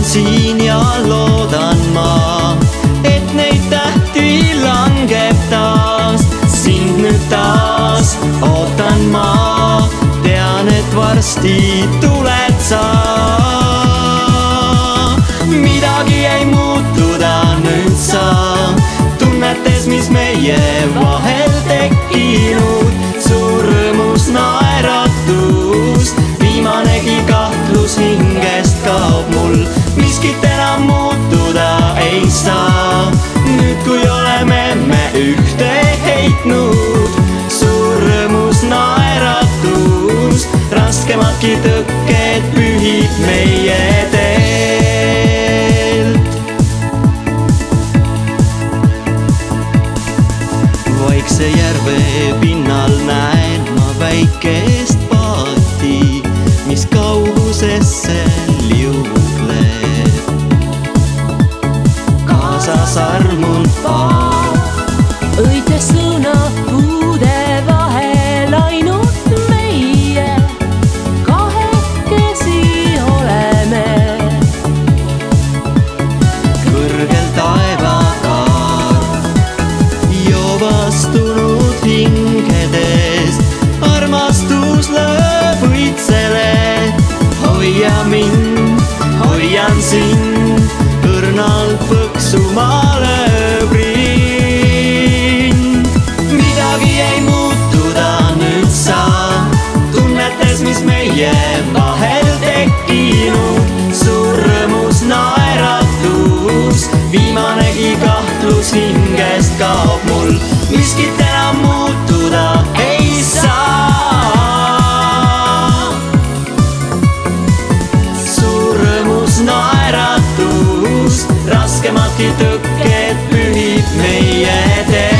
siin ja loodan ma, et neid tähti langeb taas. Sind nüüd taas ootan ma, tean, et varsti tuled sa. Midagi ei muutuda nüüd sa, tunnetes, mis meie vahel tekkinud. Suur rõõmus naeratus, viimanegi kahtlus hingest kaob mul. Miskit enam muutuda ei saa, nüüd kui oleme me ühte heitnud. Suur rõõmus naeratus, raskemadki tõkked pühib meie teelt. Vaikse järve pinnal näen ma väikest paati, mis kaugusesse liugleb. Kaasas armunud paar, õige sõna puude vahel, ainult meie kahekesi oleme. Kõrgel taevakaar joovastunud hingedes, armastus lööb õitsele. Hoia mind, hoian sind, õrnalt põksuma lööb rind. Midagi ei muutuda nüüd sa, tunnetes, mis meie vahel tekkinud. Suur rõõmus naeratus, viimanegi kahtlus hingest kaob mul. Miskit enam muutuda ei saa. Suur rõõmus naeratus, raskemadki tõkked pühib meie teel.